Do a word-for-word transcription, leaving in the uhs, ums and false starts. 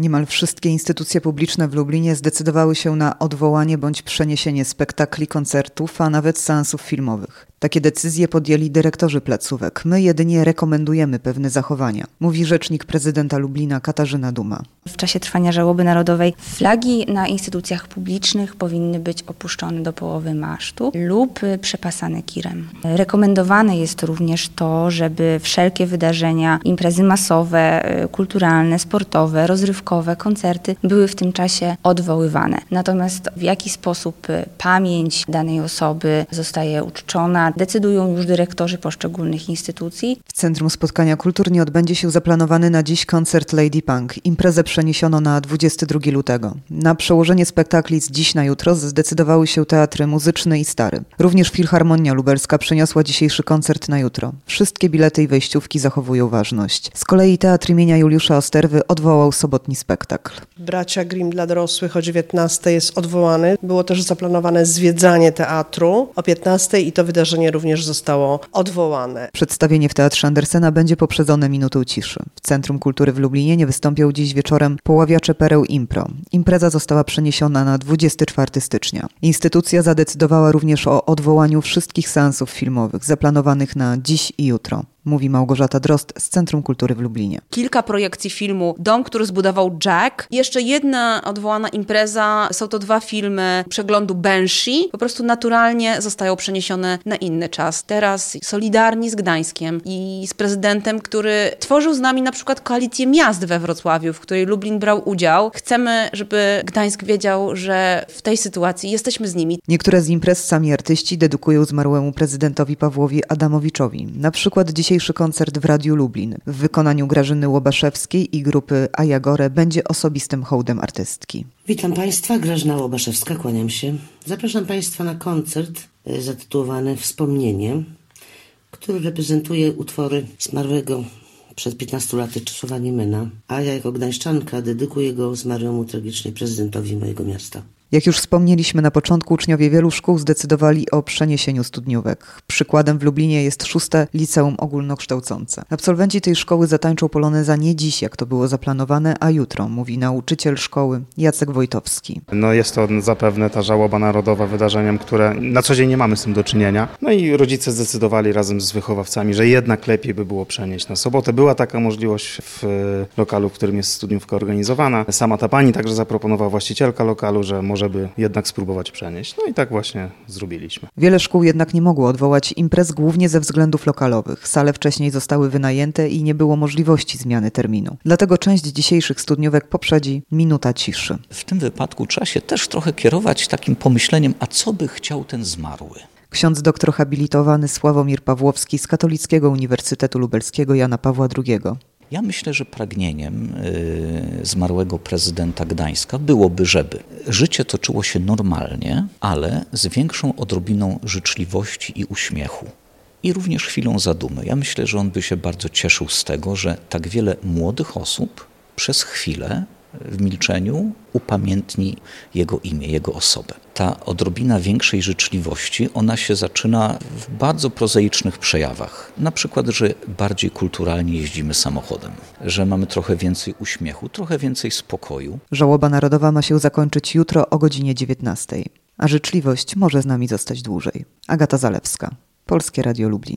Niemal wszystkie instytucje publiczne w Lublinie zdecydowały się na odwołanie bądź przeniesienie spektakli, koncertów, a nawet seansów filmowych. Takie decyzje podjęli dyrektorzy placówek. My jedynie rekomendujemy pewne zachowania, mówi rzecznik prezydenta Lublina Katarzyna Duma. W czasie trwania żałoby narodowej flagi na instytucjach publicznych powinny być opuszczone do połowy masztu lub przepasane kirem. Rekomendowane jest również to, żeby wszelkie wydarzenia, imprezy masowe, kulturalne, sportowe, rozrywkowe, koncerty były w tym czasie odwoływane. Natomiast w jaki sposób pamięć danej osoby zostaje uczczona, decydują już dyrektorzy poszczególnych instytucji. W Centrum Spotkania Kultur nie odbędzie się zaplanowany na dziś koncert Lady Punk. Imprezę przeniesiono na dwudziestego drugiego lutego. Na przełożenie spektakli z dziś na jutro zdecydowały się teatry Muzyczny i Stary. Również Filharmonia Lubelska przeniosła dzisiejszy koncert na jutro. Wszystkie bilety i wejściówki zachowują ważność. Z kolei Teatr imienia Juliusza Osterwy odwołał sobotni spektakl. Bracia Grimm dla dorosłych o dziewiętnastej jest odwołany. Było też zaplanowane zwiedzanie teatru o piętnastej i to wydarzenie również zostało odwołane. Przedstawienie w Teatrze Andersena będzie poprzedzone minutą ciszy. W Centrum Kultury w Lublinie nie wystąpią dziś wieczorem Poławiacze Pereł Impro. Impreza została przeniesiona na dwudziestego czwartego stycznia. Instytucja zadecydowała również o odwołaniu wszystkich seansów filmowych zaplanowanych na dziś i jutro, mówi Małgorzata Drozd z Centrum Kultury w Lublinie. Kilka projekcji filmu Dom, który zbudował Jack. Jeszcze jedna odwołana impreza. Są to dwa filmy przeglądu Banshee. Po prostu naturalnie zostają przeniesione na inny czas. Teraz solidarni z Gdańskiem i z prezydentem, który tworzył z nami na przykład koalicję miast we Wrocławiu, w której Lublin brał udział. Chcemy, żeby Gdańsk wiedział, że w tej sytuacji jesteśmy z nimi. Niektóre z imprez sami artyści dedykują zmarłemu prezydentowi Pawłowi Adamowiczowi. Na przykład dzisiaj Dzisiejszy koncert w Radiu Lublin w wykonaniu Grażyny Łobaszewskiej i grupy Ajagore będzie osobistym hołdem artystki. Witam Państwa, Grażyna Łobaszewska, kłaniam się. Zapraszam Państwa na koncert zatytułowany Wspomnienie, który reprezentuje utwory zmarłego przed piętnastu laty Czesława Niemena, a ja jako gdańszczanka dedykuję go zmarłemu tragicznie prezydentowi mojego miasta. Jak już wspomnieliśmy na początku, uczniowie wielu szkół zdecydowali o przeniesieniu studniówek. Przykładem w Lublinie jest szóste Liceum Ogólnokształcące. Absolwenci tej szkoły zatańczą poloneza nie dziś, jak to było zaplanowane, a jutro, mówi nauczyciel szkoły Jacek Wojtowski. No jest to zapewne ta żałoba narodowa wydarzeniem, które na co dzień nie mamy z tym do czynienia. No i rodzice zdecydowali razem z wychowawcami, że jednak lepiej by było przenieść na sobotę. Była taka możliwość w lokalu, w którym jest studniówka organizowana. Sama ta pani także zaproponowała, właścicielka lokalu, że może żeby jednak spróbować przenieść. No i tak właśnie zrobiliśmy. Wiele szkół jednak nie mogło odwołać imprez głównie ze względów lokalowych. Sale wcześniej zostały wynajęte i nie było możliwości zmiany terminu. Dlatego część dzisiejszych studniówek poprzedzi minuta ciszy. W tym wypadku trzeba się też trochę kierować takim pomyśleniem, a co by chciał ten zmarły? Ksiądz doktor habilitowany Sławomir Pawłowski z Katolickiego Uniwersytetu Lubelskiego Jana Pawła drugiego. Ja myślę, że pragnieniem y, zmarłego prezydenta Gdańska byłoby, żeby życie toczyło się normalnie, ale z większą odrobiną życzliwości i uśmiechu. I również chwilą zadumy. Ja myślę, że on by się bardzo cieszył z tego, że tak wiele młodych osób przez chwilę w milczeniu upamiętni jego imię, jego osobę. Ta odrobina większej życzliwości, ona się zaczyna w bardzo prozaicznych przejawach. Na przykład, że bardziej kulturalnie jeździmy samochodem, że mamy trochę więcej uśmiechu, trochę więcej spokoju. Żałoba narodowa ma się zakończyć jutro o godzinie dziewiętnastej, a życzliwość może z nami zostać dłużej. Agata Zalewska, Polskie Radio Lublin.